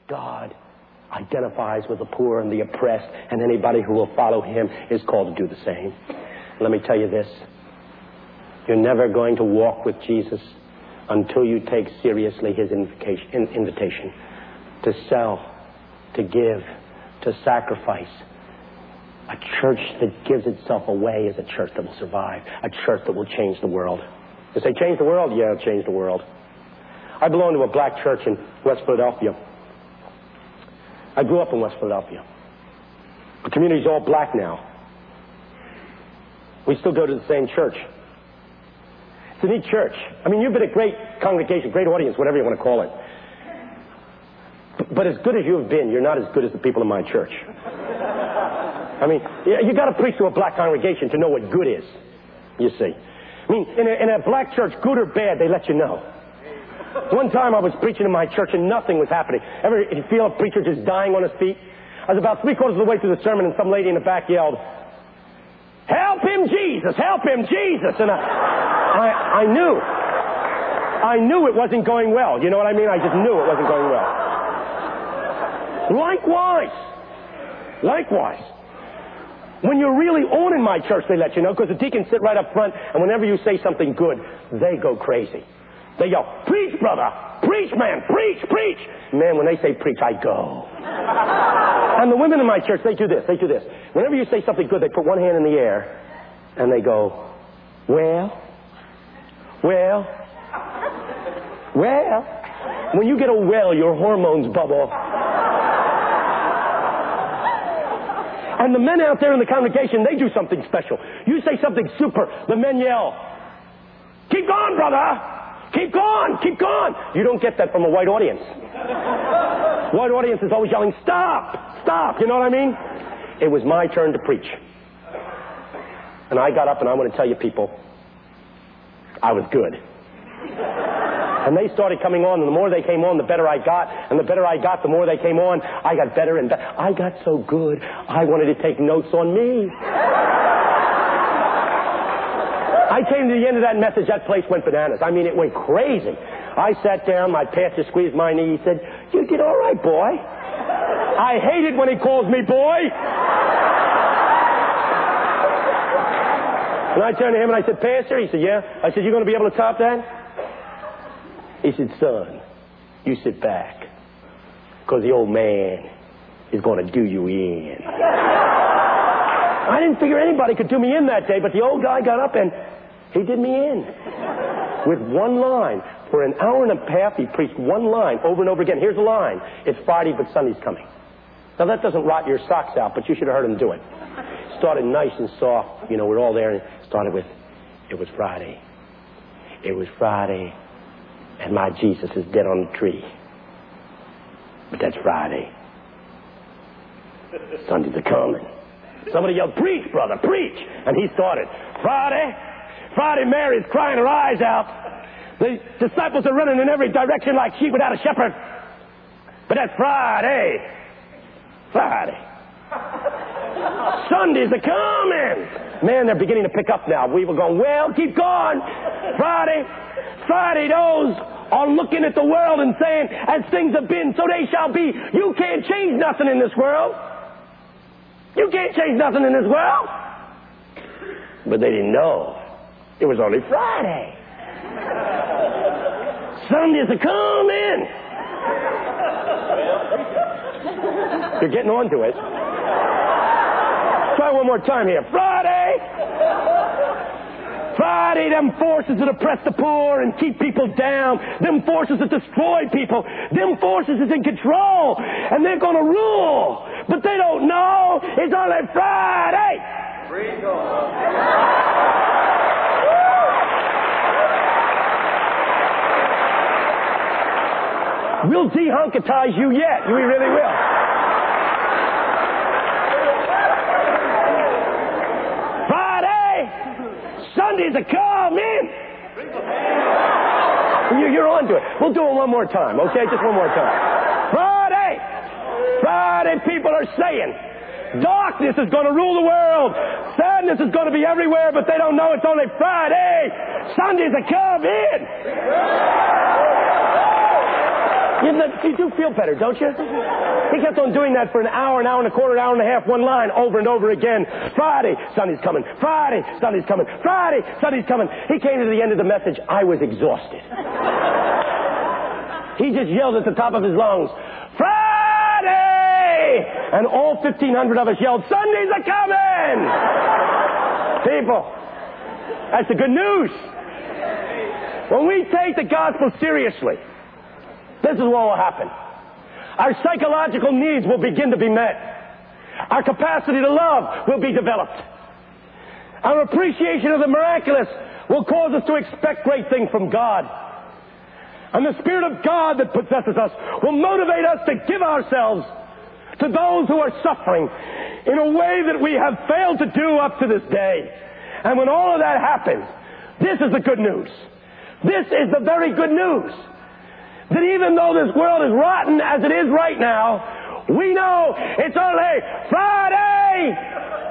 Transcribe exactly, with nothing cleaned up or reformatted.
God identifies with the poor and the oppressed, and anybody who will follow him is called to do the same. Let me tell you this. You're never going to walk with Jesus until you take seriously his invitation to sell, to give, to sacrifice. A church that gives itself away is a church that will survive, a church that will change the world. You say, change the world? Yeah, change the world. I belong to a black church in West Philadelphia. I grew up in West Philadelphia. The community's all black now. We still go to the same church. It's a neat church. I mean, you've been a great congregation, great audience, whatever you want to call it. But as good as you've been, you're not as good as the people in my church. I mean, you got to preach to a black congregation to know what good is, you see. I mean, in a, in a black church, good or bad, they let you know. One time I was preaching in my church and nothing was happening. Ever you feel a preacher just dying on his feet? I was about three quarters of the way through the sermon and some lady in the back yelled, "Help him, Jesus! Help him, Jesus!" And I, I, I knew. I knew it wasn't going well. You know what I mean? I just knew it wasn't going well. Likewise. Likewise. When you're really on in my church, they let you know, because the deacons sit right up front, and whenever you say something good, they go crazy. They yell, "Preach, brother! Preach, man! Preach, preach!" Man, when they say preach, I go. And the women in my church, they do this. They do this. Whenever you say something good, they put one hand in the air, and they go, "Well, well, well." When you get a well, your hormones bubble. And the men out there in the congregation, they do something special. You say something super, the men yell, "Keep going, brother! Keep going! Keep going!" You don't get that from a white audience. White audience is always yelling, "Stop! Stop!" You know what I mean? It was my turn to preach. And I got up and I want to tell you people, I was good. And they started coming on, and the more they came on, the better I got. And the better I got, the more they came on. I got better and better. I got so good, I wanted to take notes on me. I came to the end of that message, that place went bananas. I mean, it went crazy. I sat down, my pastor squeezed my knee. He said, "You did all right, boy." I hate it when he calls me boy. And I turned to him and I said, "Pastor?" He said, "Yeah." I said, "You going to be able to top that?" He said, "Son, you sit back, because the old man is going to do you in." I didn't figure anybody could do me in that day, but the old guy got up and he did me in. With one line. For an hour and a half, he preached one line over and over again. Here's the line. "It's Friday, but Sunday's coming." Now, that doesn't rot your socks out, but you should have heard him do it. Started nice and soft. You know, we're all there. And started with, "It was Friday. It was Friday. And my Jesus is dead on the tree. But that's Friday. Sunday's a coming." Somebody yelled, "Preach, brother, preach." And he started, "Friday, Friday, Mary's crying her eyes out. The disciples are running in every direction like sheep without a shepherd. But that's Friday. Friday. Sunday's a coming." Man, they're beginning to pick up now. We were going, "Well, keep going. Friday, Friday, those are looking at the world and saying, as things have been, so they shall be." You can't change nothing in this world. You can't change nothing in this world. But they didn't know. It was only Friday. Sunday's a coming. You're getting on to it. Try one more time here. Friday. Friday, them forces that oppress the poor and keep people down. Them forces that destroy people. Them forces is in control. And they're going to rule. But they don't know. It's only Friday. Free God. We'll de-hunkatize you yet. We really will. Friday, Sunday's a coming. You, you're on to it. We'll do it one more time, okay? Just one more time. Friday, Friday, people are saying darkness is going to rule the world. Sadness is going to be everywhere, but they don't know it's only Friday. Sunday's a coming. You, you do feel better, don't you? He kept on doing that for an hour, an hour and a quarter, an hour and a half, one line, over and over again. Friday, Sunday's coming. Friday, Sunday's coming. Friday, Sunday's coming. He came to the end of the message. I was exhausted. He just yelled at the top of his lungs, Friday! And all fifteen hundred of us yelled, Sundays are coming! People, that's the good news. When we take the gospel seriously, this is what will happen. Our psychological needs will begin to be met. Our capacity to love will be developed. Our appreciation of the miraculous will cause us to expect great things from God. And the Spirit of God that possesses us will motivate us to give ourselves to those who are suffering in a way that we have failed to do up to this day. And when all of that happens, this is the good news. This is the very good news. That even though this world is rotten as it is right now, we know it's only Friday!